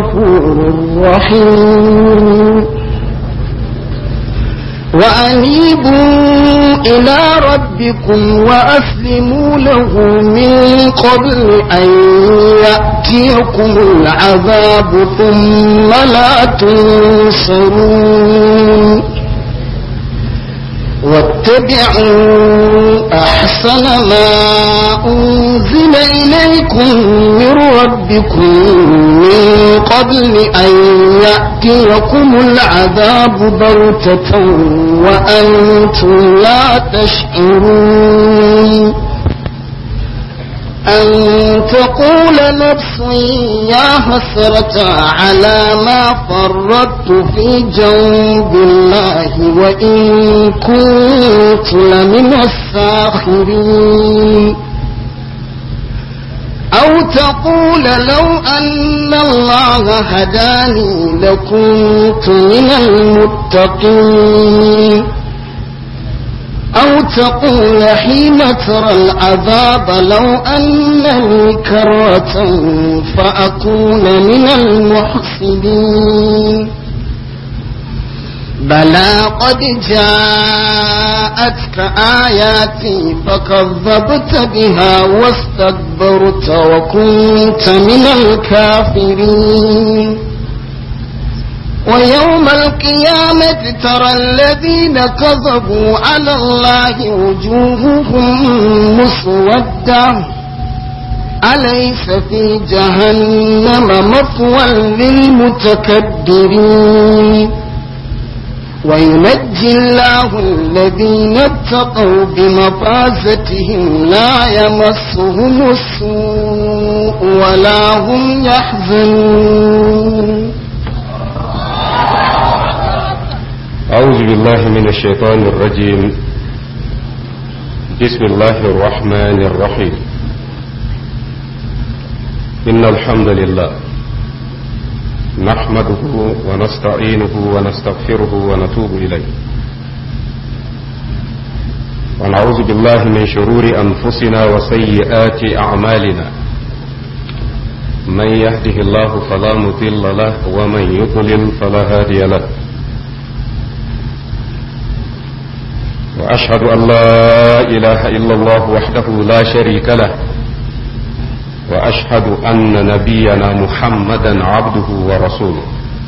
غفور رحيم وأنيبوا إلى ربكم وأسلموا له من قبل أن يأتيكم العذاب ثم لا تنصرون واتبعوا أحسن ما أنزل إليكم من ربكم من قبل أن يأتيكم العذاب بغتة وأنتم لا تشعرون أن تقول نفس يا حسرة على ما فرطت في جنب الله وإن كنت لمن الساخرين أو تقول لو أن الله هداني لكنت من المتقين أو تقول حين ترى العذاب لو أنني كرة فأكون من المحسنين بلى قد جاءتك آياتي فكذبت بها واستكبرت وكنت من الكافرين ويوم القيامة ترى الذين كذبوا على الله وجوههم مسودة أليس في جهنم مثوى للمتكبرين وينجي الله الذين اتقوا بمفازتهم لا يمسهم السوء ولا هم يحزنون. أعوذ بالله من الشيطان الرجيم. بسم الله الرحمن الرحيم. إن الحمد لله نحمده ونستعينه ونستغفره ونتوب إليه ونعوذ بالله من شرور أنفسنا وسيئات أعمالنا من يهده الله فلا مضل له ومن يضلل فلا هادي له وأشهد أن لا إله إلا الله وحده لا شريك له وأشهد أن نبينا محمدا عبده ورسوله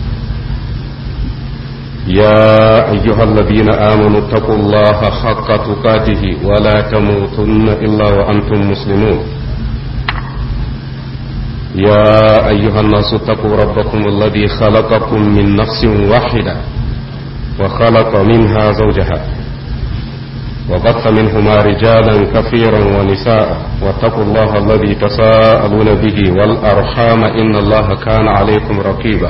يا أيها الذين آمنوا اتقوا الله حق تقاته ولا تموتن إلا وأنتم مسلمون يا أيها الناس اتقوا ربكم الذي خلقكم من نفس واحدة وخلق منها زوجها وبث منهما رجالا كثيرا ونساء واتقوا الله الذي تساءلون به والأرحام إن الله كان عليكم رقيبا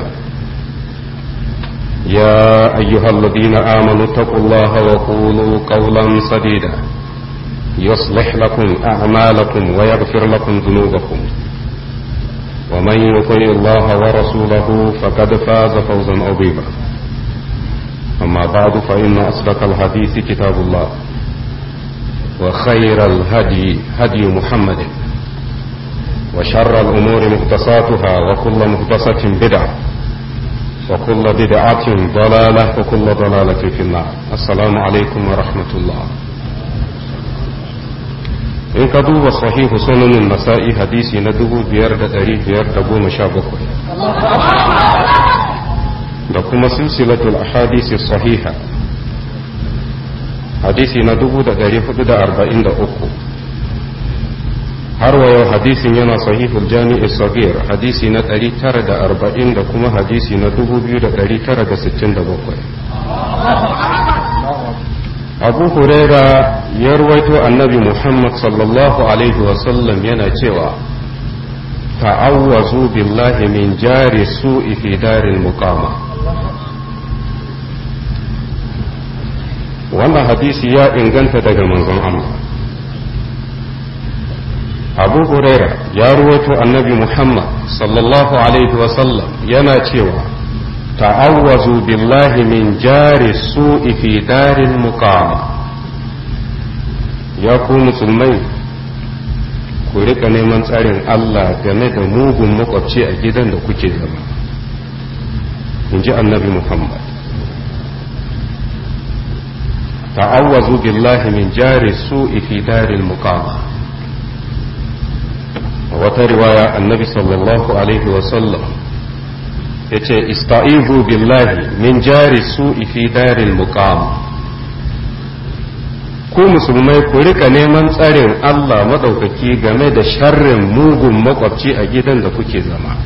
يا أيها الذين آمنوا اتقوا الله وقولوا قولا سديدا يصلح لكم أعمالكم ويغفر لكم ذنوبكم ومن يطع الله ورسوله فقد فاز فوزا عظيما أما بعد فإن أصدق الحديث كتاب الله وخير الهدي هدي محمد وشر الأمور محدثاتها وكل محدثة بدعة وكل بدعة ضلالة وكل ضلالة في النار. السلام عليكم ورحمة الله. إن كدوب صحيح سنن النسائي حديثي ندوب بيرد تاريخ بيرد قوم شابكم لكم سلسلة الأحاديث الصحيحة hadisi na 443 har wa yau hadisin yana sahihul jami'i sagir hadisi na 940 da kuma hadisi na 2967. Abu Huraira ya ruwaito annabi Muhammad sallallahu alaihi wasallam yana cewa ta'awwazu billahi min jari su'i fi daril muqama. wannan hadisi ya inganta daga manzon Allah. Abu Huraira ya ruwaito annabi Muhammad sallallahu alaihi wasallam yana cewa ta'awwazu billahi min jari su'i fi daril muqama. Ya ku musulmai ku rika neman tsarin Allah game da mugun makwabci a gidan da kuke zama. in ji annabi Muhammad. ta'awwazu billahi min jari su'i fi daril muqama. wata riwaya annabi sallallahu alaihi wasallam ya ce ista'izu billahi min jari su'i fi daril muqama. ku musulmai ku rika neman tsarin Allah maɗaukaki game da sharrin mugun makwabci a gidan da kuke zama.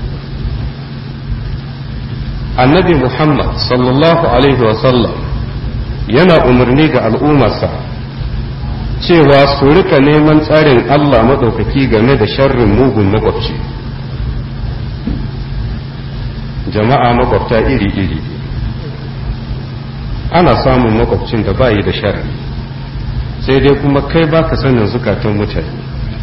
annabi Muhammad sallallahu alaihi wasallam yana umarni ga al'ummarsa cewa su rika neman tsarin Allah maɗaukaki game da sharrin mugun makwabci. jama'a makwabta iri-iri, ana samun makwabcin da bayi da sharri, sai dai kuma kai baka sanin zukatan mutane.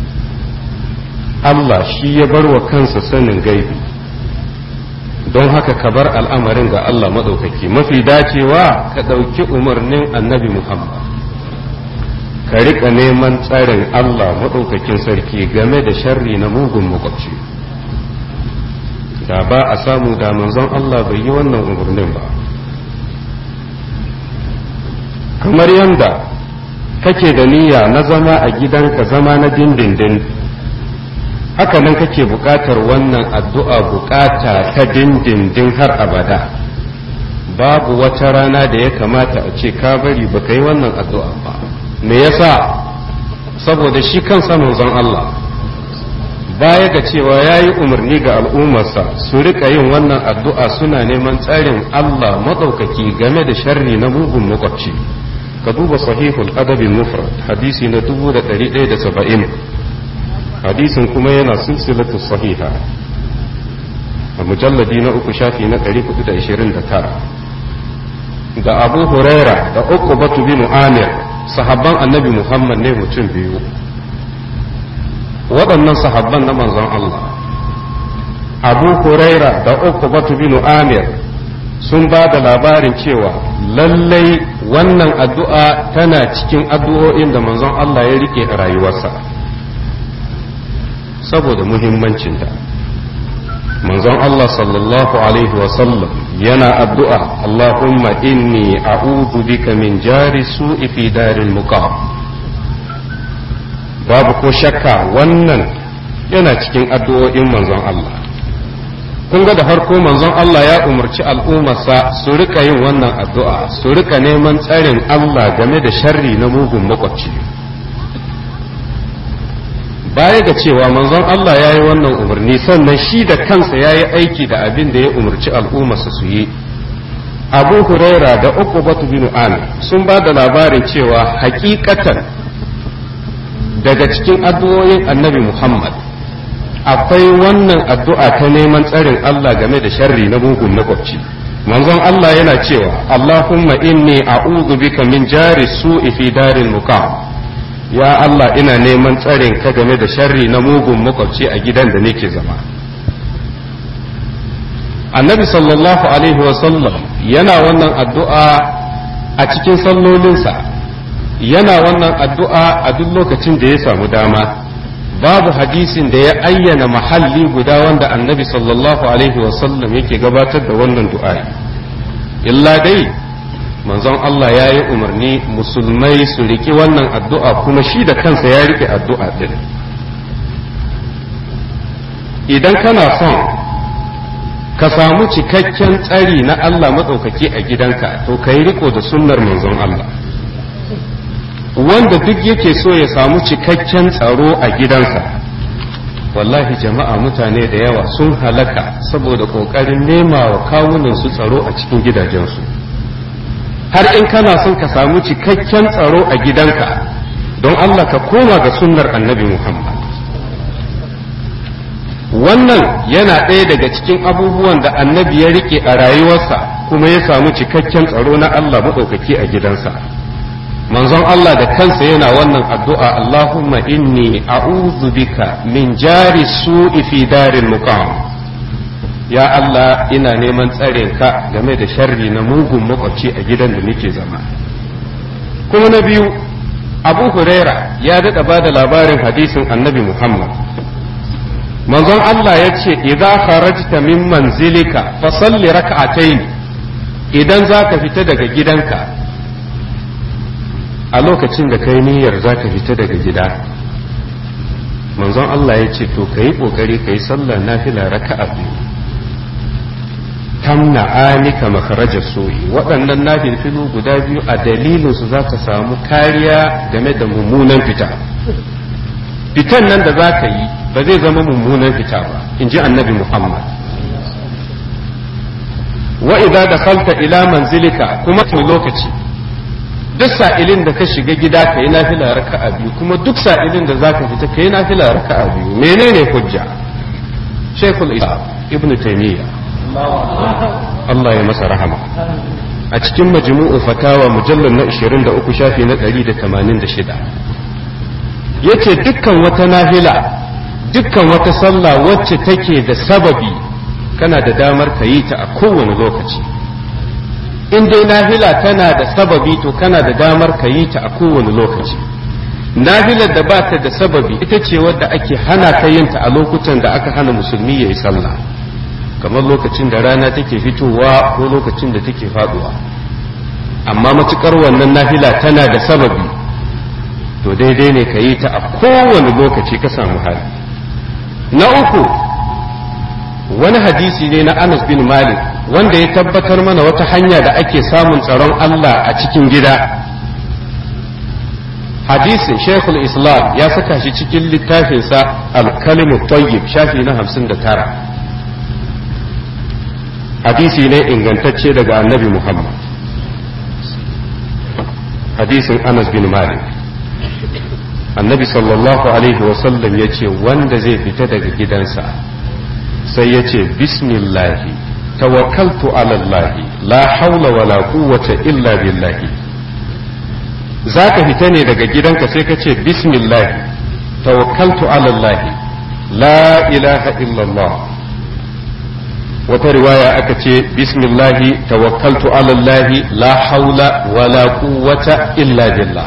Allah shi ya bar wa kansa sanin gaibi, don haka ka bar al'amarin ga Allah maɗaukaki. mafi dacewa ka ɗauki umarnin annabi Muhammad, ka riƙa neman tsarin Allah maɗaukakin sarki game da sharri na mugun makwabci. da ba a samu da manzon Allah bai yi wannan umarnin ba. kamar yanda kake da niyya na zama a gidanka zama na dindindin, haka nan kake buƙatar wannan addu'a buƙata ta dindindin har abada. babu wata rana da ya kamata a ce ka bari baka yi wannan addu'a ba. me yasa? saboda shi kansa manzon Allah baya ga cewa ya yi umarni ga al'ummarsa su rika yin wannan addu'a suna neman tsarin Allah maɗaukaki game da sharri na mugun makwabci. ka duba sahihul adabin mufrad hadisi na 1170, hadisin kuma yana silsilatu sahiha a mujalladi na 3 shafi na 429. da Abu Huraira da Uqbatu bin Amir, sahabban annabi Muhammad ne mutum biyu. waɗannan sahabban na manzon Allah, Abu Huraira da Uqbatu bin Amir, sun ba da labarin cewa lallai wannan addu'a tana cikin addu'o'in da manzon Allah ya rike a rayuwarsa saboda muhimmancinta. manzon Allah sallallahu alaihi wasallam yana addu'a, Allahumma inni a'udhu bika min jari su'i fi daril muqam. babu ko shakka wannan yana cikin addu'o'in manzon Allah. kun ga da farko manzon Allah ya umarci al'ummarsa su rika yin wannan addu'a, su rika neman tsarin Allah game da sharri na mugun makwabci. baya ga cewa manzon Allah ya yi wannan umarni, sannan shi da kansa ya yi aiki da abin da ya umarci al'ummarsa su yi. Abu Huraira da Uqbatu bin Amir sun ba da labarin cewa hakikatan daga cikin addu'o'in annabi Muhammad akwai wannan addu'a ta neman tsarin Allah game da sharri na mugun makwabci. manzon Allah yana cewa Allahumma inni a'udhu bika min jari su'i fi daril muqam. ya Allah ina neman tsarin ka game da sharri na mugun makwabci a gidan da nake zama. annabi sallallahu alaihi wasallam yana wannan addu'a a cikin sallolinsa, yana wannan addu'a a duk lokacin da ya samu dama. babu hadisin da ya ayyana mahalli guda wanda annabi sallallahu alaihi wasallam yake gabatar da wannan du'a, illa dai manzon Allah ya yi umarni musulmai su riki wannan addu'a, kuma shi da kansa ya rike addu'a din. idan kana son ka samu cikakken tsari na Allah matsaukaki a gidanka, to ka yi riko da sunnar manzon Allah. wanda duk yake so ya samu cikakken tsaro a gidansa, wallahi jama'a mutane da yawa sun halaka saboda ƙoƙarin nema wa kawunansu tsaro a cikin gidajensu. har in kana son ka samu cikakken tsaro a gidanka, don Allah ka koma ga sunnar annabi Muhammad. wannan yana ɗaya daga cikin abubuwan da annabi ya rike a rayuwarsa, kuma ya samu cikakken tsaro na Allah maɗaukaki a gidansa. manzon Allah da kansa yana wannan addu'a, Allahumma inni a'udhu bika min jari su'i fi daril muqam. ya Allah ina neman tsarin ka game da sharri na mugun makwabci a gidan da nake zama. kuma na biyu, Abu Huraira ya daɗa ba da labarin hadisin annabi Muhammad manzon Allah ya ce idza kharajta min manzilika fa salli rak'atayn idan zaka fita daga gidanka a lokacin da kai niyyar zaka fita daga gida manzon Allah ya ce to kai kokari kai sallar nafila raka'a biyu tamna anika makharaja su'i waɗannan nafilu guda biyu a dalilin su zaka samu kariya game da mummunan fitan nan da zaka yi ba zai zama mummunan fita ba in ji annabi Muhammad wa idza dakhalta ila manzilika kuma to lokaci duk sa'ilin da ka shiga gida kai nafila raka'a biyu kuma duk sa'ilin da zaka fita kai nafila raka'a biyu menene hujja Sheikhul Islam Ibn Taymiyyah Allah ya masa rahama a cikin majmu'u fatawa mujallal na 23 shafi na 186 yace dukkan wata nafila dukkan wata sallah wacce take da sababi kana da damar ka yi ta a kowane lokaci in dai nafila tana da sababi to kana da damar ka yi ta a kowane lokaci nafilar da ba ta da sababi ita ce wadda ake hana ka yin ta a lokutan da aka hana musulmi ya yi sallah kamar lokacin da rana take fitowa ko lokacin da take faduwa amma matukar wannan nafila tana da sababi to daidai ne ka yi ta a kowane lokaci ka samu hali na uku wani hadisi ne na Anas bin Malik wanda ya tabbatar mana wata hanya da ake samun tsaron Allah a cikin gida hadisin Sheikhul Islam ya saka shi cikin littafinsa Al-Kalimu Tayyib shafi na 59 hadisi ne ingantacce daga annabi Muhammad hadisin Anas bin Malik annabi sallallahu alaihi wasallam ya ce wanda zai fita daga gidansa sai ya ce bismillahi tawakkaltu ala Allah la haula wala quwwata illa billahi zaka fita ne daga gidanka sai ka ce bismillahi tawakkaltu ala Allah la ilaha illallah wata riwaya aka ce bismillahi tawakkaltu ala Allah la haula wala quwwata illa billah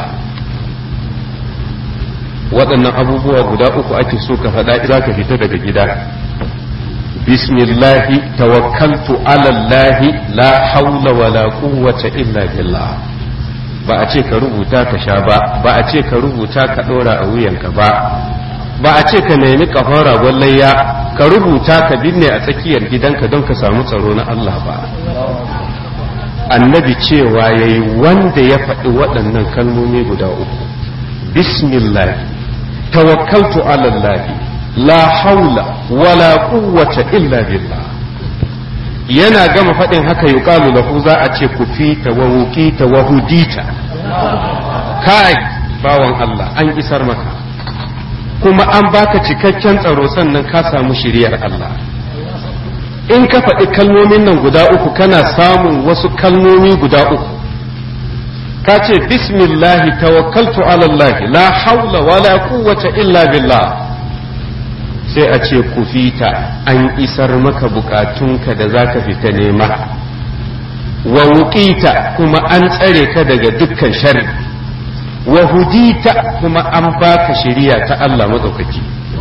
waɗannan abubuwa guda uku ake so ka faɗa za ka fita daga gida bismillahi tawakkaltu ala Allah la haula wala quwwata illa billah ba a ce ka rubuta ka sha ba a ce ka rubuta ka ɗora a wuyanka ba a ce ka nemi kafan ragon layya ka rubuta ka binne a tsakiyar gidanka don ka samu tsaro na Allah ba annabi cewa yayi wanda ya faɗi waɗannan kalmomi guda uku bismillah tawakkaltu ala Allah la haula wala quwwata illa billah yana gama faɗin haka yuqalu lahu za a ce kufita wa wuqita wa hudita kai bawan Allah an isar maka kuma an baka cikakken tsaro sannan ka samu shiriyar Allah in ka faɗi kalmomin nan guda uku kana samun wasu kalmomi guda uku ka ce bismillahi tawakkaltu ala Allah la haula wala quwwata illa billah sai a ce kufita an isar maka bukatunka da zaka fita nema wa wuqita kuma an tsare ka daga dukkan sharri wa hudita kuma an baka shari'a ta Allah madaukaki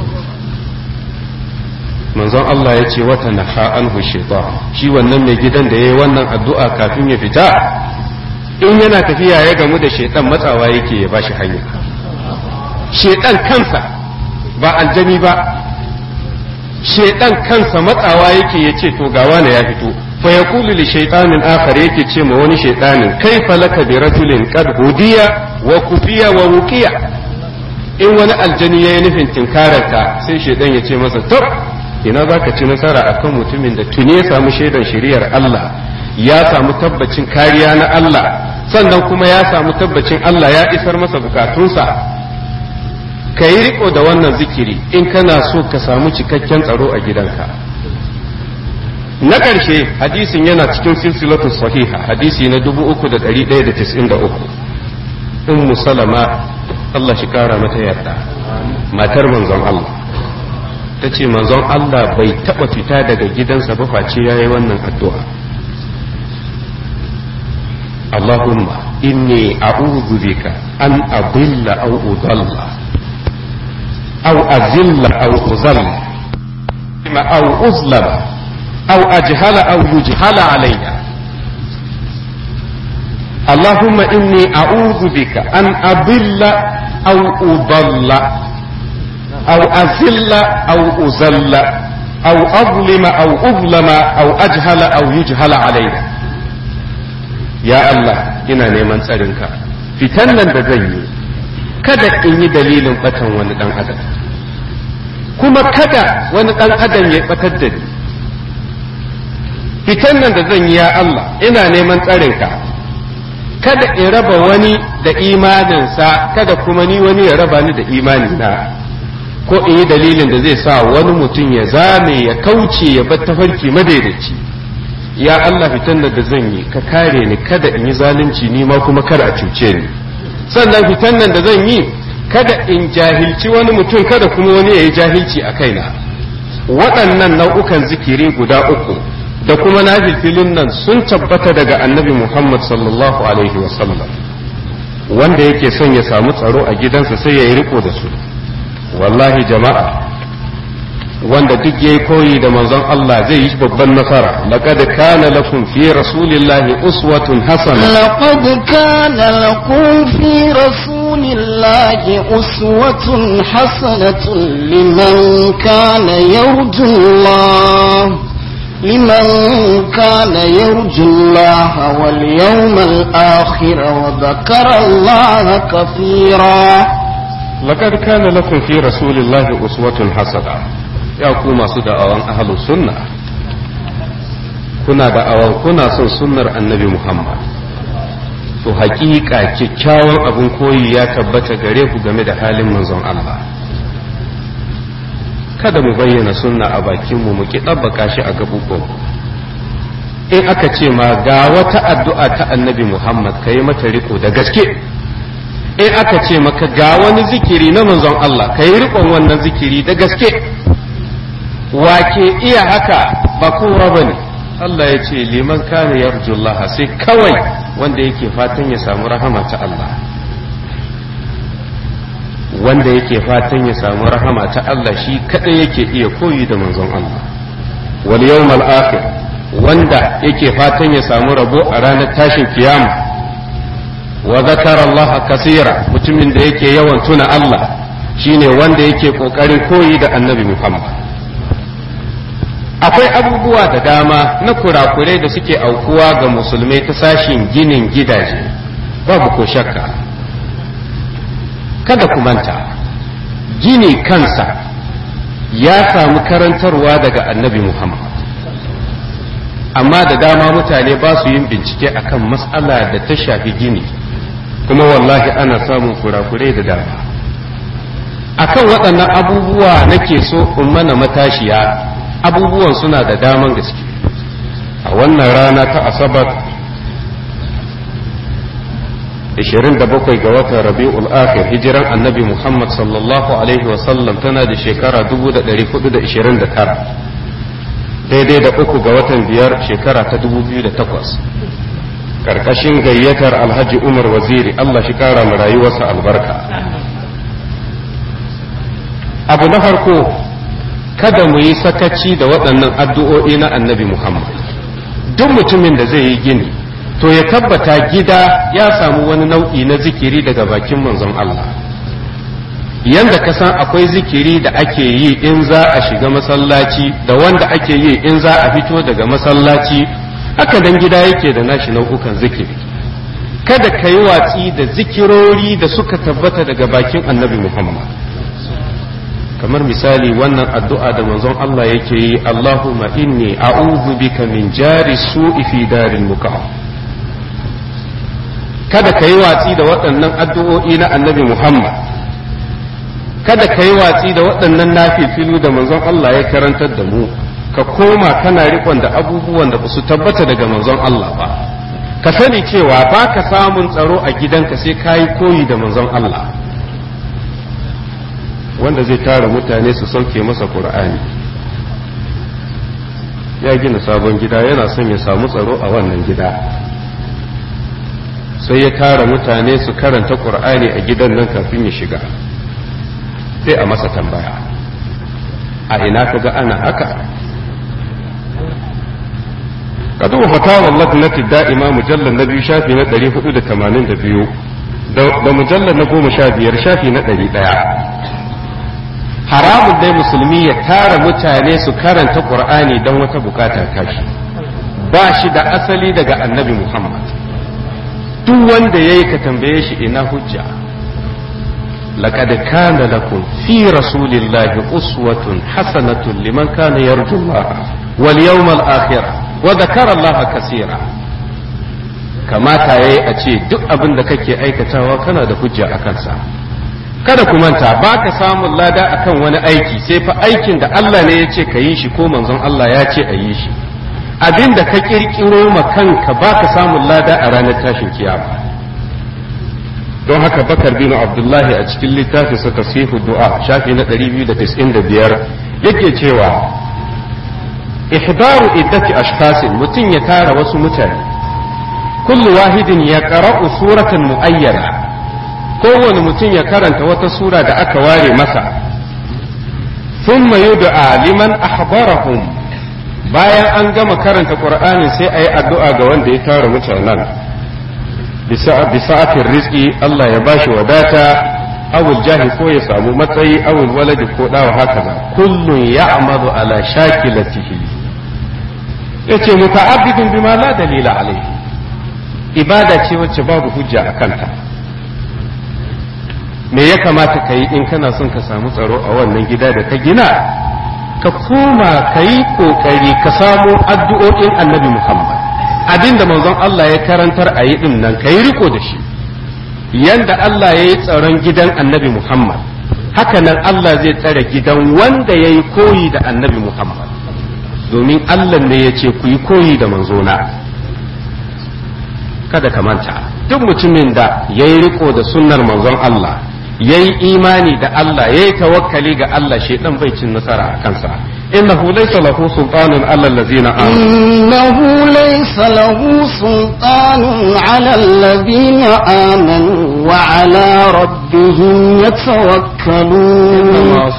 manzon Allah ya ce wata naha anhu shaitan shi wannan mai gidan da yayi wannan addu'a kafin ya fita in yana tafiya ya gamu da shaitan matsawa yake ya bashi hanya shaitan kansa ba aljami ba shaitan kansa matsawa yake ya ce to ga wani ya fito fa yaqulu li shaytanin akhar yake ce ma wani shaitanin kaifa laka bi rajulin qad hudiya wa kufiya wa wuqiya in wani aljani yayi nufin tinkararka sai shaitan ya ce masa to ina zaka ci nasara akan mutumin da tuni ya samu shaidan shiriyar Allah ya samu tabbacin kariya na Allah sannan kuma ya samu tabbacin Allah ya isar masa bukatunsa ka yi riko da wannan zikiri in kana so ka samu cikakken tsaro a gidanka na ƙarshe hadisin yana cikin silsilatu sahiha hadisi na 3193 ummu salama Allah shi kara mata yarda matar manzon Allah ta ce manzon Allah bai taɓa fita daga gidansa ba face ya yi wannan addu'a Allahumma inni a'udhu bika an adilla aw udalla aw azilla aw uzalla أو أظلم أو أجهل أو يجهل علي اللهم إني أعوذ بك أن أضل أو أضل أو أذل أو أذل أو أظلم أو أظلم أو أجهل أو يجهل علي يا الله إنا نيمان تسألنك فتنن دزني kada in yi dalilin batan wani dan adam kuma kada wani dan adam ya batar da ni fitan nan da zan yi ya Allah ina neman tsarinka kada in raba wani da imaninsa kada kuma ni wani ya raba ni da imanina ko in yi dalilin da zai sa wani mutum ya zame ya kauce ya bar tafarki madaidaici ya Allah fitan nan da zan yi ka kare ni kada in yi zalunci ni ma kuma kada a cuce ni sannan fitan nan da zan yi kada in jahilci wani mutum kada kuma wani ya yi jahilci a kaina waɗannan nau'ukan zikiri guda uku da kuma nafilfilin nan sun tabbata daga annabi Muhammad sallallahu alaihi wasallam wanda yake son ya samu tsaro a gidansa sai ya yi riko da su wallahi jama'a wanda duk yayi koyi da manzon Allah zai yi babban nasara laqad kana lakum fi rasulillahi uswatun hasana laqad kana lakum fi rasulillahi uswatun hasanatun liman kana yarju Allah لمن كان يرجو الله واليوم الآخر وذكر الله كثيرا لقد كان لكم في رسول الله أسوة حسنة ya ku masu da'awan ahlus sunna kuna da'awan kuna son sunnar annabi Muhammad to hakika kyakkyawan abin koyi ya tabbata gare ku game da halin manzon Allah kada mu bayyana sunna a bakin mu ki tabbaka shi a gabuɓon in aka ce ma ga wata addu'a ta annabi Muhammad kai mata riko da gaske in aka ce maka ga wani zikiri na manzon Allah kai rikon wannan zikiri da gaske wake iya haka ba kowa ba ne Allah ya ce liman kana yarjullah sai kawai wanda yake fatan ya samu rahama ta Allah wanda yake fatan ya samu rahama ta Allah shi kadai yake iya koyi da manzon Allah wal yawmal akhir wanda yake fatan ya samu rabo a ranar tashin kiyama wa zakara Allah kasira mutumin da yake yawan tuna Allah shine wanda yake kokarin koyi da annabi Muhammad akwai abubuwa da dama na kurakurai da suke aukuwa ga musulmai ta sashin ginin gidaje babu ko shakka kada ku manta gini kansa ya samu karantarwa daga annabi Muhammad amma da dama mutane ba su yin bincike akan matsala da ta shafi gini kuma wallahi ana samun kurakurai da dama akan waɗannan abubuwa nake so in mana matashiya abubuwan suna da daman gaske a wannan rana ta asabar 27 ga watan rabi'ul akhir hijiran annabi Muhammad sallallahu alaihi wasallam tana da shekara 1429 daidai da 3 ga watan biyar shekara ta 2008 karkashin gayyatar alhaji Umar Waziri Allah shi kara mu rayuwarsa albarka abu na farko kada mu yi sakaci da waɗannan addu'o'i na annabi Muhammad duk mutumin da zai yi gini to ya tabbata gida ya samu wani nau'i na zikiri daga bakin manzon Allah yanda ka san akwai zikiri da ake yi in za a shiga masallaci da wanda ake yi in za a fito daga masallaci haka dan gida yake da nashi nau'ukan zikiri kada ka yi watsi da zikirori da suka tabbata daga bakin annabi Muhammad kamar misali wannan addu'a da manzon Allah yake yi Allahumma inni a'udhu bika min jari su'i fi daril muqam kada ka yi watsi da waɗannan addu'o'i na annabi Muhammad kada ka yi watsi da waɗannan nafifilu da manzon Allah ya karantar da mu ka koma kana rikon da abubuwan da ba su tabbata daga manzon Allah ba ka sani cewa ba ka samun tsaro a gidanka sai ka yi koyi da manzon Allah wanda zai tara mutane su sauke masa Qur'ani ya gina sabon gida yana son ya samu tsaro a wannan gida sai ya tara mutane su karanta Qur'ani a gidan nan kafin ya shiga sai a masa tambaya a ina kaga ana haka ka duba fatawar lajnati da'ima mujallar na biyu shafi na 482 da mujallar na 15 shafi na 100. haramun dai musulmi ya tara mutane su karanta qur'ani don wata bukata tashi ba shi da asali daga annabi Muhammad duk wanda yayi ka tambaye shi ina hujja laqad kana lakum fi rasulillahi uswatun hasanatun liman kana yarju Allah wal yawmal akhir wa dhakara Allah kaseera kamata yayi a ce duk abin da kake aikatawa kana da hujja a kansa kada ku manta ba ka samun lada akan wani aiki sai fa aikin da Allah ne ya ce ka yi shi ko manzon Allah ya ce a yi shi abin da ka kirkiro ma kanka ba ka samun lada a ranar tashin kiyama don haka bakar bin abdullahi a cikin littafin sa tasihu du'a shafi na 295 yake cewa ihdaru iddati ashkhasin mutum ya tara wasu mutane kullu wahidin ya qara'u suratan muayyana kowane mutum ya karanta wata sura da aka ware masa thumma yud'a liman ahbarahum bayan an gama karanta qur'ani sai ayi addu'a ga wanda ya tara mutanen bisa'atir rizqi Allah ya bashi wadata awul jahi ko ya samu matsayi awul waladi ko dawa hakaza kullun ya'malu ala shakilatihi yace muta'abbidun bima la dalila alayhi ibada ce wacce babu hujja a kanta me ya kamata ka yi in kana son ka samu tsaro a wannan gida da ka gina ka koma ka yi kokari ka samu addu'o'in annabi Muhammad abinda manzon Allah ya karantar a yi din nan ka yi riko da shi yanda Allah ya yi tsaron gidan annabi Muhammad haka nan Allah zai tsare gidan wanda ya yi koyi da annabi Muhammad domin Allah ne ya ce ku yi koyi da manzona kada ka manta duk mutumin da ya yi riko da sunnar manzon Allah ya yi imani da Allah ya yi tawakkali ga Allah shaitan bai cin nasara a kansa innahu laysa lahu sultanun ala allazina amanu innahu laysa lahu sultanun ala allazina amanu wa ala rabbihim yatawakkalun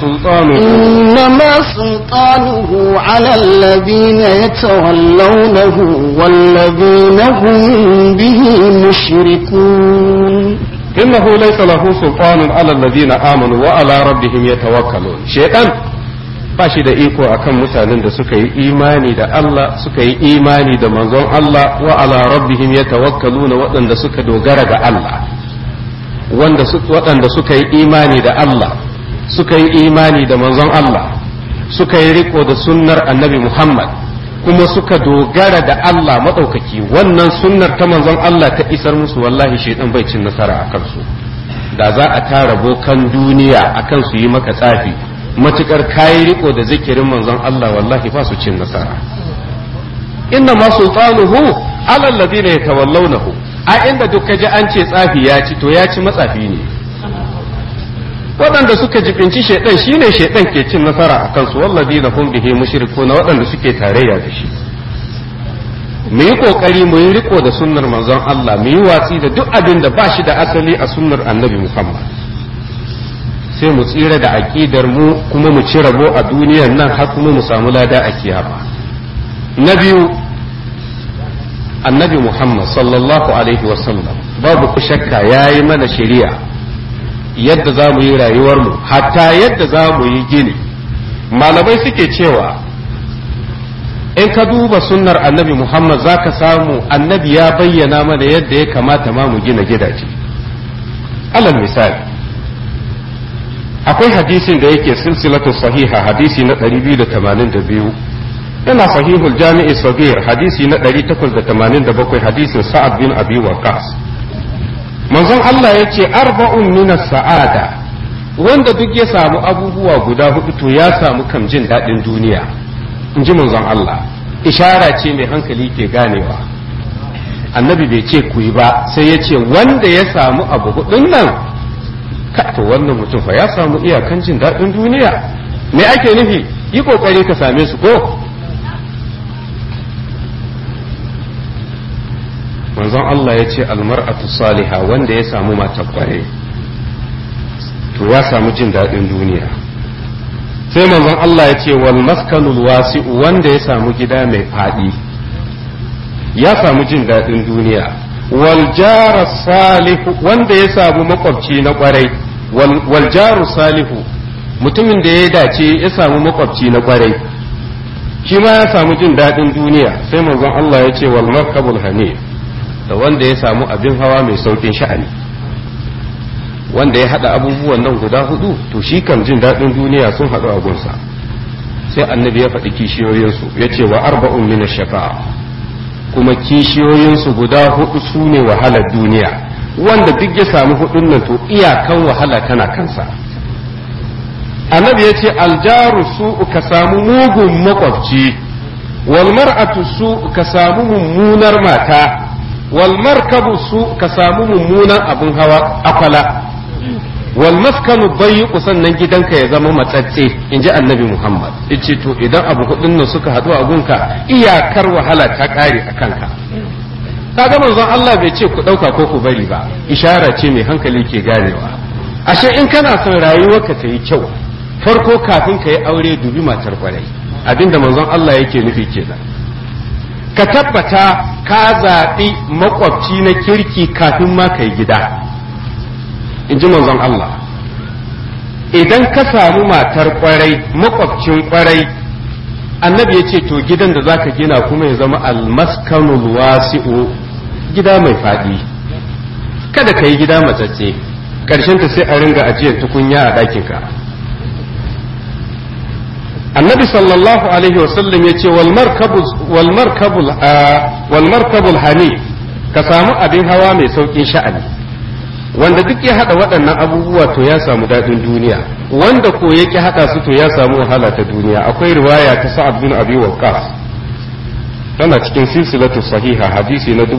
innama sultanuhu ala allazina yatawallawnahu wallazina hum bihi mushrikun إنه ليس له سلطان على الذين آمنوا وعلى ربهم يتوكلون شيطان bashi da iko akan mutanen da suka yi imani da Allah suka yi imani da manzon Allah wa ala rabbihim yatawakkaluna waɗanda suka dogara ga Allah waɗanda suka yi imani da Allah suka yi imani da manzon Allah suka yi riko da sunnar annabi Muhammad kuma suka dogara da Allah maɗaukaki wannan sunnar ta manzon Allah ta isar musu wallahi shaitan bai cin nasara a kansu da za a tara bokan duniya akan su yi maka tsafi matukar kayi riko da zikirin manzon Allah wallahi ba su cin nasara inna ma sultanuhu ala alladhina yatawallawnahu a inda duk kaji an ce tsafi ya ci to ya ci matsafi ne waɗanda suka jibinci shaitan shine shaitan ke cin nasara a kansu walladina hum bihi mushrikuna waɗanda suke tarayya da shi mu yi kokari mu yi riko da sunnar manzon Allah mu yi watsi da duk abin da ba shi da asali a sunnar annabi Muhammad sai mu tsira da aqidar mu kuma mu ci rabo a duniyar nan har kuma mu samu lada a kiyama na biyu annabi Muhammad sallallahu alaihi wasallam babu shakka yayi mana shari'a yadda za mu yi rayuwarmu hatta yadda za mu yi gini malamai suke cewa in ka duba sunnar annabi Muhammad za ka samu annabi ya bayyana mana yadda ya kamata ma mu gina gidaje alal misali akwai hadisin da yake silsilatu sahiha hadisi na 282 yana sahihul jami'i sagir hadisi na 887 hadisin sa'ad bin abi waqas manzon Allah ya ce arba'un minas sa'ada wanda duk ya samu abubuwa guda hudu to ya samu kam jin daɗin duniya in ji manzon Allah ishara ce mai hankali ke ganewa annabi bai ce ku yi ba sai ya ce wanda ya samu abu hudun nan to wannan mutum fa ya samu iyakan jin daɗin duniya me ake nufi yi kokari ka same su ko manzon Allah ya ce almar'atu saliha wanda ya samu mata kware to ya samu jin daɗin duniya sai manzon Allah ya ce wal maskanul wasi'u wanda ya samu gida mai faɗi ya samu jin daɗin duniya wal jaru salihu wanda ya samu makwabci na kwarai wal jaru salihu mutumin da ya dace ya samu makwabci na kwarai shi ma ya samu jin daɗin duniya sai manzon Allah ya ce wal markabul hani da wanda ya samu abin hawa mai saukin sha'ani wanda ya hada abubuwan nan guda hudu to shi kan jin daɗin duniya sun haɗu a gunsa sai annabi ya faɗi kishiyoyinsu ya ce wa arba'un min shafa'a kuma kishiyoyinsu guda hudu su ne wahalar duniya wanda duk ya samu hudun nan to iyakan wahala tana kansa annabi ya ce aljaru su ka samu mugun makwabci wal mar'atu su ka samu mummunar mata wal markabu su ka samu mummunan abin hawa akwala wal maskanu bayyiqu sannan gidanka ya zama matsatse inji annabi Muhammad yace to idan abu hudun nan suka hadu a gunka iyakar wahala ta kare a kanka kaga manzon Allah bai ce ku dauka ko ku bari ba ishara ce mai hankali ke ganewa ashe in kana son rayuwarka ta yi kyau farko kafin ka yi aure dubi matar kwarai abinda manzon Allah yake nufi kenan ka tabbata ka zaɓi makwabci na kirki kafin ma ka yi gida in ji manzon Allah idan ka samu matar kwarai makwabcin kwarai annabi ya ce to gidan da zaka gina kuma ya zama almaskanul wasi'u gida mai faɗi kada ka yi gida matsatse ƙarshen ta sai a ringa ajiyar tukunya a ɗakinka annabi sallallahu alaihi wasallam ya ce wal markabul hani ka samu abin hawa mai sauƙin sha'ani wanda duk ya hada waɗannan abubuwa to ya samu daɗin duniya wanda ko yake hada su to ya samu wahala ta duniya akwai riwaya ta sa'ad bin abi waqqas tana cikin silsilatu sahiha hadisi na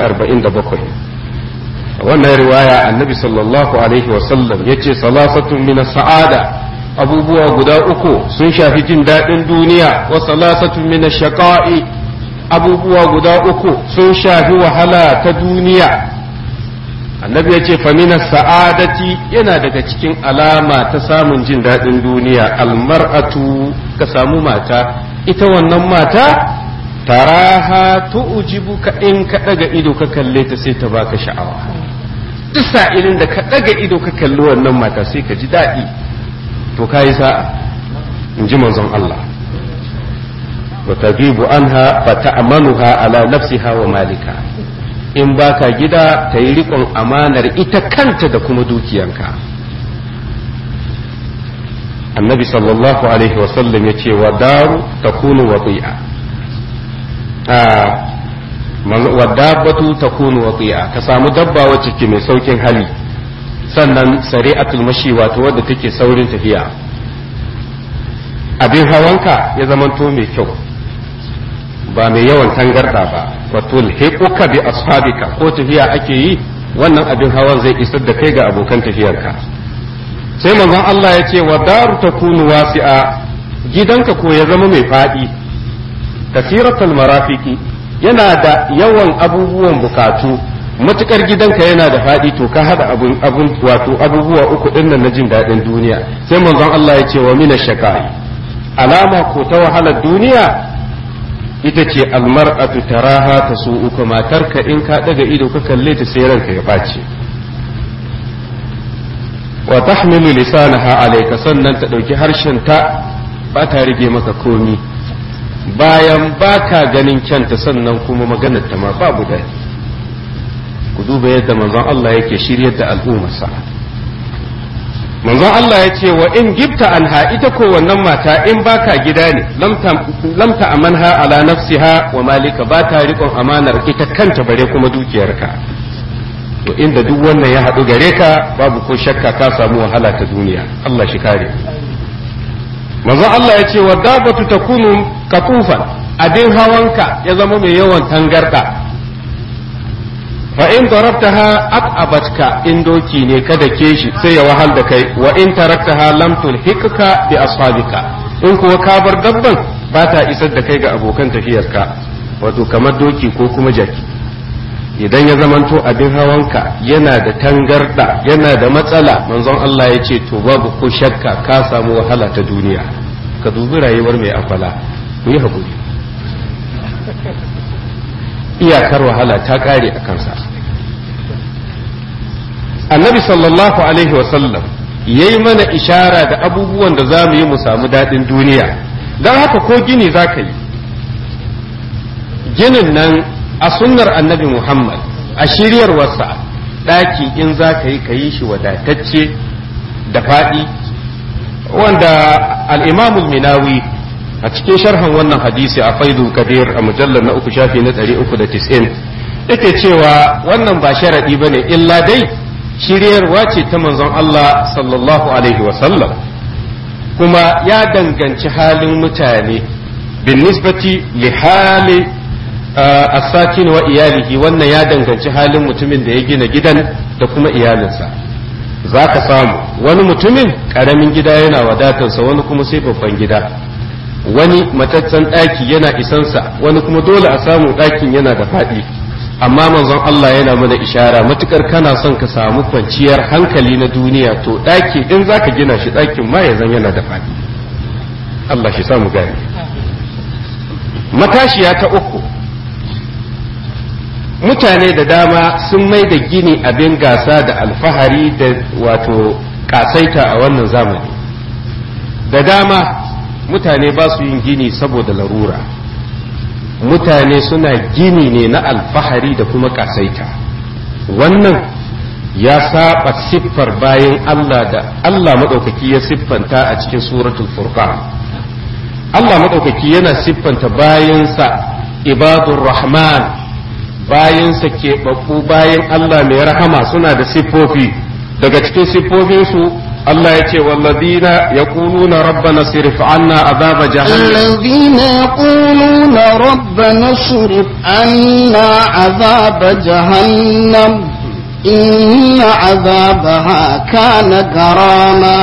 1047 wannan riwaya annabi sallallahu alaihi wasallam yace salasatun min sa'ada abubuwa guda uku sun shafi jin daɗin duniya wa salasatun min shaqa'i abubuwa guda uku sun shafi wahala ta duniya annabi ya ce faminas sa'adati yana daga cikin alama ta samun jin daɗin duniya almar'atu ka samu mata ita wannan mata taraha tu'jibu ka in ka daga ido ka kalle ta sai ta baka sha'awa duk sa'ilin da ka daga ido ka kalli wannan mata sai ka ji daɗi to kai sa'a in ji manzon Allah wa tabibu anha fa ta'manuha ala nafsiha wa malika in baka gida ta yi riƙon amanar ita kanta da kuma dukiyanka annabi sallallahu alaihi wasallam ya ce wa daru ta kunu wati'a wa dabbatu ta kunu wati'a ka samu dabba wacce ke mai saukin hali sannan sari'atul mashi wato wadda take saurin tafiya abin hawanka ya zamanto mai kyau ba mai yawan tangarda ba wato hiquka bi ashabika ko tafiya ake yi wannan abin hawan zai isar da kai ga abokan tafiyarka sai manzon Allah ya ce wa daru takunu wasi'a gidanka ko ya zama mai fadi kasiratul marafiki yana da yawan abubuwan bukatu matukar gidanka yana da fadi to ka hada abun wato abubuwa uku din nan na jin dadin duniya sai manzon Allah ya ce wa minash shaqai alama ko ta wahalar duniya ita ce almar'atu taraha tasu'uka matarka in ka daga ido ka kalle ta sai ranka ya ɓaci wa tahmilu lisanaha alayka sannan ta ɗauki harshen ta ba ta rige maka komi bayan baka ganin kyanta sannan kuma maganar ta ma babu da ku duba yadda manzon Allah yake shiryar da al'ummarsa manzon Allah ya ce wa in gibta anha ita ko wannan mata in baka gida ne lam ta amanha ala nafsiha wa malika ba ta riƙon amanar ita kanta bare kuma dukiyarka to inda duk wannan ya haɗu gare ka babu ko shakka ka samu wahala ta duniya Allah shi kare manzon Allah ya ce wa dabatu takunu katufan abin hawanka ya zama mai yawan tangarda fa in darabtaha aqabatka in doki ne kada ke shi sai ya wahal da kai wa in taraktaha lam tulhikka bi ashabika in kuwa ka bar dabban ba ta isar da kai ga abokan tafiyarka wato kamar doki ko kuma jaki idan ya zamanto abin hawanka yana da tangarda yana da matsala manzon Allah ya ce to babu ko shakka ka samu wahala ta duniya ka dubi rayuwar mai akwala ku yi haƙuri iyakar wahala ta ƙare a kansa annabi sallallahu alaihi wasallam ya yi mana ishara da abubuwan da za mu yi mu samu daɗin duniya don haka ko gini za ka yi ginin nan a sunnar annabi Muhammad a shiryarwarsa ɗaki in za ka yi shi wadatacce da faɗi wanda al'imamul minawi a cikin sharhan wannan hadisi a faidul kadir a mujallar na 3 shafi na 390 yake cewa wannan ba sharaɗi ba ne illa dai shiryarwa ce ta manzon Allah sallallahu alaihi wasallam kuma ya danganci halin mutane bin nisbati li hali as-sakin wa iyalihi wannan ya danganci halin mutumin da ya gina gidan da kuma iyalinsa za ka samu wani mutumin karamin gida yana wadatarsa wani kuma sai babban gida wani matatsan ɗaki yana isansa wani kuma dole a samu ɗakin yana da faɗi amma manzon Allah yana mana ishara matukar kana son ka samu kwanciyar hankali na duniya to ɗaki in za ka gina shi ɗakin ma ya zan yana da faɗi Allah shi samu gani matashiya ta uku mutane da dama sun mai da gini abin gasa da alfahari da wato kasaita a wannan zamani da dama mutane ba su yin gini saboda larura mutane suna gini ne na alfahari da kuma kasaita wannan ya saba siffar bayan Allah da Allah maɗaukaki ya siffanta a cikin suratul furqan Allah maɗaukaki yana siffanta bayansa ibadur rahman bayansa keɓaɓɓu bayan Allah mai rahama suna da siffofi daga cikin siffofinsu Allah ya ce walladina yaquluna rabbana sirif anna azaba jahannam الذين يقولون ربنا اصرف عنا عذاب جهنم إن عذابها كان غراما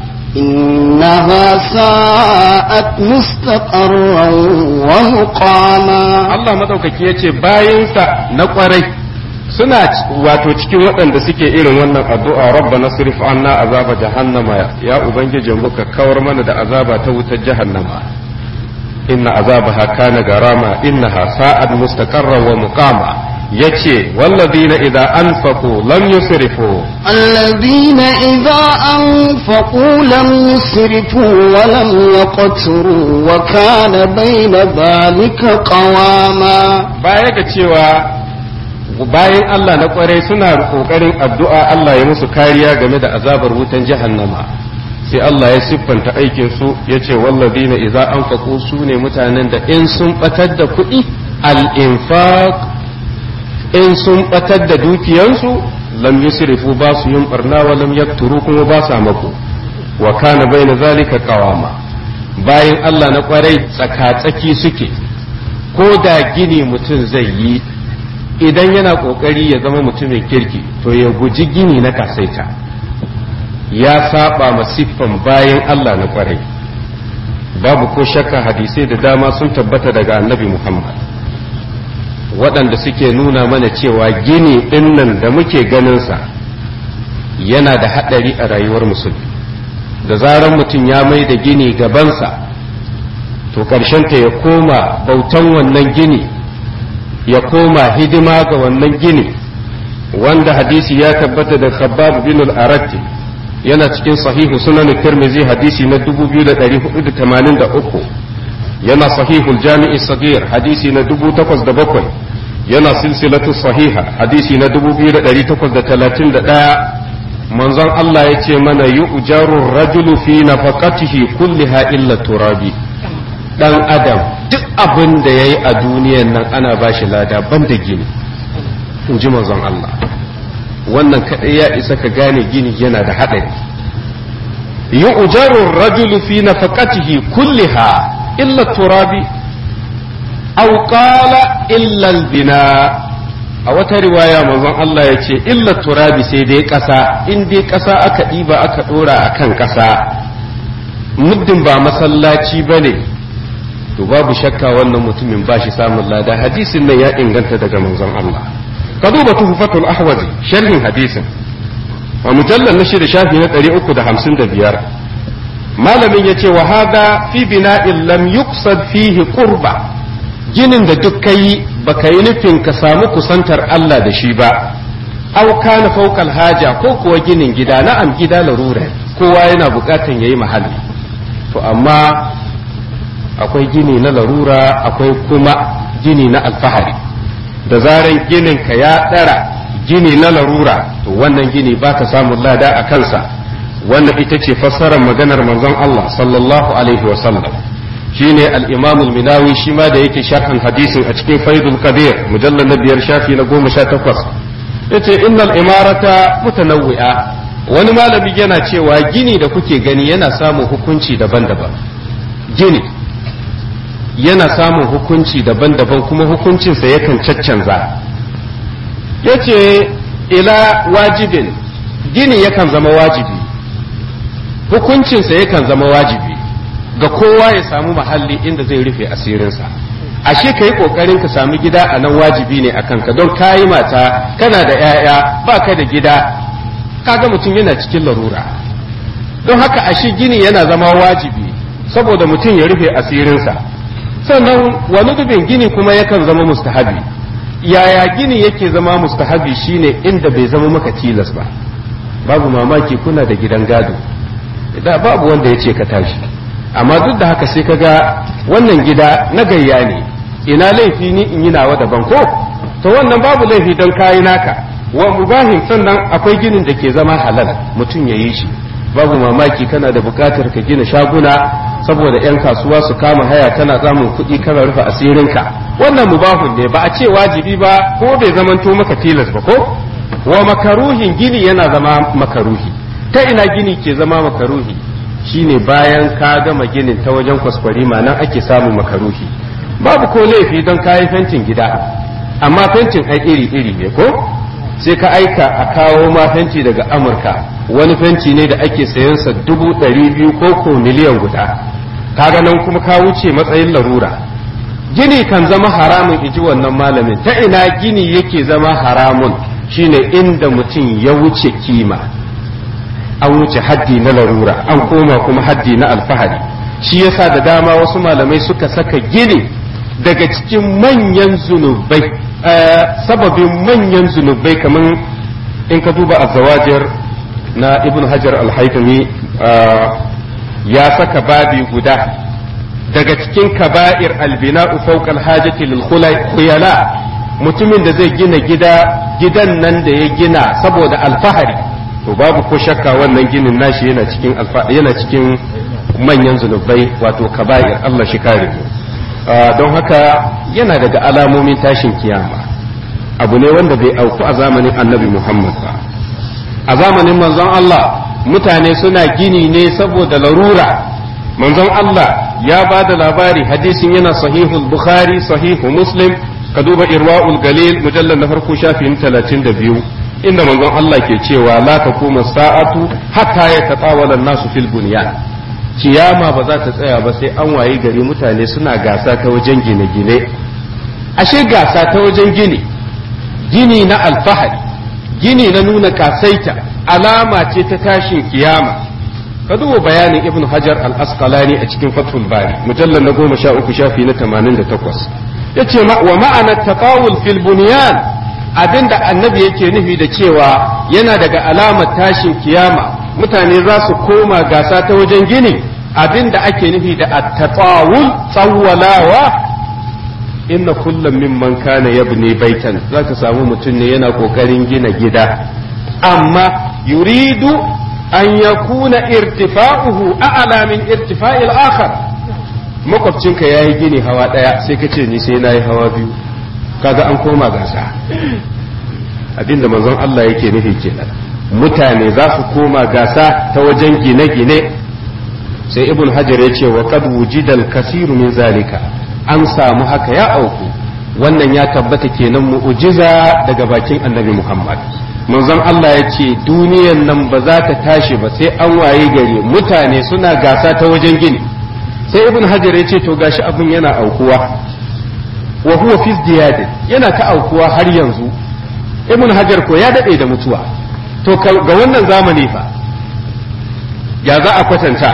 إنها ساءت مستقرا ومقاما Allah madaukaki ya ce bayansa na kwarai suna wato cikin waɗanda suke irin wannan addu'a rabbana sirif anna azaba jahannama ya ubangiji muka kawar mana da azaba ta wutar jahannama inna azabaha kana garama innaha sa'at mustaqarra wa muqama yace walladina idza anfaqu lam yusrifu الذين إذا أنفقوا لم يسرفوا ولم يقتروا وكان بين ذلك قواما baya ga cewa bayan Allah na kwarai suna kokarin addu'a Allah ya musu kariya game da azabar wutan jahannama sai Allah ya siffanta aikin su yace walladina idza anfaqu su ne mutanen da in sun batar da kuɗi al-infaq in sun batar da dukiyansu lam yusrifu ba su yin barna wa lam yakturu kuma ba sa mako wa kana baina zalika qawama bayan Allah na kwarai tsaka-tsaki suke ko da gini mutum zai yi idan yana kokari ya zama mutumin kirki to ya guji gini na kasaita ya saba ma siffan bayan Allah na kwarai babu ko shakka hadisai da dama sun tabbata daga annabi Muhammad waɗanda suke nuna mana cewa gini ɗinnan da muke ganinsa yana da haɗari a rayuwar musulmi da zaran mutum ya mai da gini gabansa to ta ya koma bautan wannan gini ya koma hidima ga wannan gini wanda hadisi ya tabbata da khabbab bin al-aratti yana cikin sahihu sunan tirmizi hadisi na 2483 yana sahihul jami'i sagir hadisi na 8007 yana silsilatu sahiha hadisi na 2831 manzon Allah ya ce mana yu'jaru rajulu fi nafaqatihi kulliha illa turabi dan adam duk abin da yayi a duniyan nan ana bashi lada banda gini in ji manzon Allah wannan kadai ya isa ka gane gini yana da hadari yu'jaru rajulu fi nafaqatihi kulliha illa turabi aw qala illa albina a wata riwaya manzon Allah ya ce illa turabi sai dai kasa in dai kasa aka diba aka dora akan kasa muddin ba masallaci bane to babu shakka wannan mutumin ba shi samun lada hadisin nan ya inganta daga manzon Allah ka duba tuhfatul ahwazi sharhin hadisin a mujallal na 6 shafi na 355 malamin yace wa hada fi bina'in lam yuqsad fihi qurba ginin da duk kai baka yi nufin ka samu kusantar Allah da shi ba aw kana fawqal haja ko kuwa ginin gida na'am gida larura kowa yana bukatan yayi mahalli to amma akwai gini na larura akwai kuma gini na alfahari da zaran ginin ka ya dara gini na larura to wannan gini ba ka samun lada a kansa wannan ita ce fassarar maganar manzon Allah sallallahu alaihi wa sallam shine al-Imam al-Minawi shi ma da yake sharhan hadisin a cikin Faidul Qadir mujallal na 5 shafi na 18 yace innal imarata mutanawwi'a wani malami yana cewa gini da kuke gani yana samun hukunci daban-daban gini yana samun hukunci daban-daban kuma hukuncinsa yakan caccanza yace ila wajibin gini yakan zama wajibi hukuncinsa yakan zama wajibi ga kowa ya samu mahalli inda zai rufe asirinsa ashe ka yi kokarin ka samu gida a nan wajibi ne a kanka don kayi mata kana da 'ya'ya ba ka da gida kaga mutum yana cikin larura don haka ashe gini yana zama wajibi saboda mutum ya rufe asirinsa sannan wani dubin gini kuma yakan zama mustahabi yaya gini yake zama mustahabi shine inda bai zama maka tilas ba babu mamaki kuna da gidan gado da babu wanda ya ce ka tashi amma duk da haka sai ka ga wannan gida na gayya ne ina laifi ni in yi nawa daban ko to wannan babu laifi don kayi naka wa mubahin sannan akwai ginin da ke zama halal mutum ya yi shi babu mamaki kana da bukatar ka gina shaguna saboda 'yan kasuwa su kama haya kana samun kuɗi kana rufe asirinka wannan mubahun ne ba a ce wajibi ba ko bai zamanto maka tilas ba ko wa makaruhin gini yana zama makaruhi ta ina gini ke zama makaruhi shine bayan ka gama ginin ta wajen kwaskwarima nan ake samun makaruhi babu ko laifi don kayi fentin gida amma fentin ai iri-iri ne ko sai ka aika a kawo ma fenti daga amurka wani fenti ne da ake sayan sa 200,000 ko ko miliyan guda kaga nan kuma ka wuce matsayin larura gini kan zama haramun iji wannan malamin ta ina gini yake zama haramun shine inda mutum ya wuce kima an wuce haddi na larura an koma kuma haddi na alfahari shi yasa da dama wasu malamai suka saka gini daga cikin manyan zunubai sababin manyan zunubai kamar in ka duba azawajir na ibn hajar al-haytami ya saka babi guda daga cikin kaba'ir albina'u fawqa al-hajati lil khuyala mutumin da zai gina gidan nan da ya gina saboda alfahari to babu ko shakka wannan ginin nashi yana cikin manyan zunubai wato kaba'ir Allah shi kare don haka yana daga alamomin tashin kiyama abu ne wanda bai auku a zamanin annabi Muhammad ba a zamanin manzon Allah mutane suna gini ne saboda larura manzon Allah ya ba da labari hadisin yana sahihul bukhari sahihu muslim ka duba irwa'ul galil mujallal na farko shafin 32 inda manzon Allah ke cewa la takuma sa'atu hatta yatatawala an-nasu fil bunyan kiyama ba za ta tsaya ba sai an wayi gari mutane suna gasa ta wajen gine-gine ashe gasa ta wajen gini na alfahari gini na nuna kasaita alama ce ta tashin kiyama ka duba bayanin ibn hajar al-asqalani a cikin fathul bari mujallal na 13 shafi na 88 yace wa ma'ana taqawul fil bunyan abinda annabi yake nufi da cewa yana daga alamar tashin kiyama mutane za su koma gasa ta wajen gini abinda ake nufi da at-tatawul tsawwalawa inna kullum mimman kana yabni baitan zaka samu mutum ne yana kokarin gina gida amma yuridu an yakuna irtifa'uhu a'la min irtifa'il akhar makwabcinka yayi gini hawa daya sai kace ni sai nayi hawa biyu kaga an koma gasa abinda manzon Allah yake nufi kenan mutane za su koma gasa ta wajen gine-gine sai ibn hajar ya ce wa qad wujidal kasiru min zalika an samu haka ya auku wannan ya tabbata kenan mu'jiza daga bakin annabi Muhammad manzon Allah ya ce duniyan nan ba za ta tashi ba sai an waye gari mutane suna gasa ta wajen gini sai ibn hajar ya ce to gashi abin yana aukuwa wa huwa fi ziyadin yana ta aukuwa har yanzu ibn hajar ko ya daɗe da mutuwa to ga wannan zamani fa ya za a kwatanta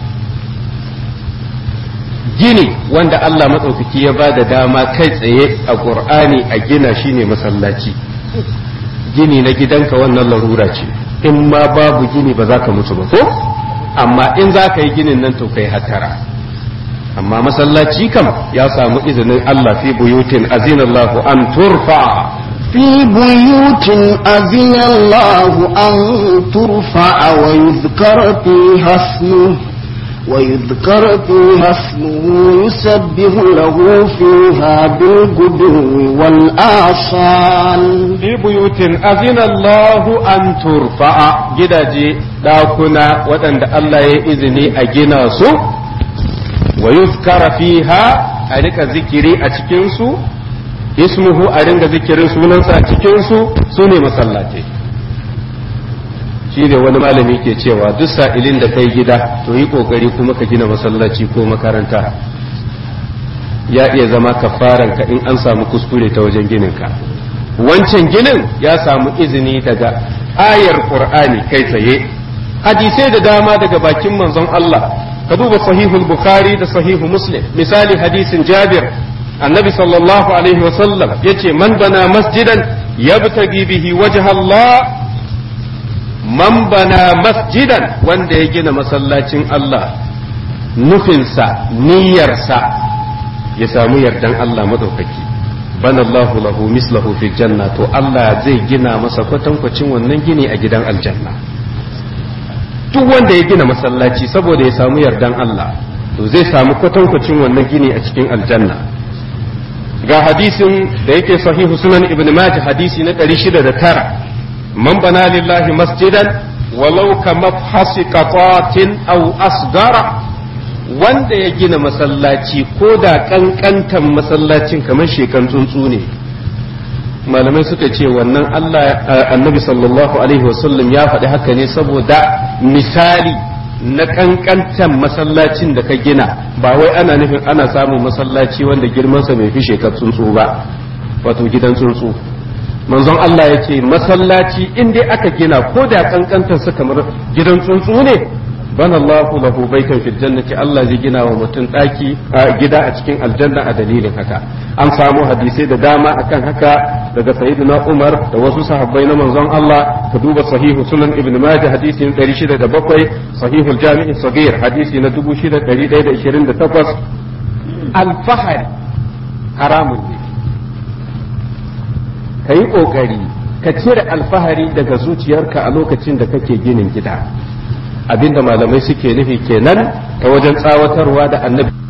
gini wanda Allah maɗaukaki ya ba da dama kai tsaye a ƙur'ani a gina shine masallaci gini na gidanka wannan larura ce in ma babu gini ba za ka mutu ba ko amma in za ka yi ginin nan to kai hatara amma masallaci kam ya samu izinin Allah fi buyutin azinallahu an turfa في بيوت أذن الله أن ترفع ويذكر فيها اسمه يسبح له فيها بالغدو والآصال في بيوت أذن الله أن ترفع جداجي داكنا ودن الله يإذني أجنا سو ويذكر فيها ألك ذكري أتكنسو ismuhu a ringa zikirin sunansa a cikinsu su ne masallatai shi ne wani malami ke cewa duk sa'ilin da kai gida to yi kokari kuma ka gina masallaci ko makaranta ya iya zama kafaranka in an samu kuskure ta wajen gininka wancan ginin ya samu izini daga ayar qur'ani kai tsaye hadisai da dama daga bakin manzon Allah ka duba sahihul bukhari da sahihu muslim misali hadisin jabir النبي صلى الله عليه وسلم يتي من بنى مسجدا يبتغي به وجه الله من بنى مسجدا wanda ya gina masallacin Allah nufinsa niyyarsa ya samu yardan Allah madaukaki bana Allahu lahu mislahu fi janna to Allah zai gina masa kwatankwacin wannan gini a gidan aljanna duk wanda ya gina masallaci saboda ya samu yardan Allah to zai samu kwatankwacin wannan gini a cikin aljanna ga hadisin da yake sahihu sunan ibn majah hadisi na 609 man bana lillahi masjidan walau ka mafhasi qatatin aw asgara wanda ya gina masallaci ko da kankantan masallacin kamar shekan tsuntsu ne malamai suka ce wannan Allah annabi sallallahu alaihi wasallam ya faɗi haka ne saboda misali na kankantan masallacin da ka gina ba wai ana nufin ana samun masallaci wanda girmansa bai fi shekar tsuntsu ba wato gidan tsuntsu manzon Allah ya ce masallaci in dai aka gina ko da kankantarsa kamar gidan tsuntsu ne bana Allahu lahu baitan fil jannati Allah zai gina wa mutum daki gida a cikin aljanna a dalilin haka an samu hadisai da dama akan haka daga sayyidina Umar da wasu sahabbai na manzon Allah ka duba sahihu sunan ibn majah hadisi na 607 sahihul jami'i sagir hadisi na 6128 al-fahari haramun ne kai kokari ka cire alfahari daga zuciyarka a lokacin da kake ginin gida abinda malamai suke nufi kenan ta wajen tsawatarwa da annabi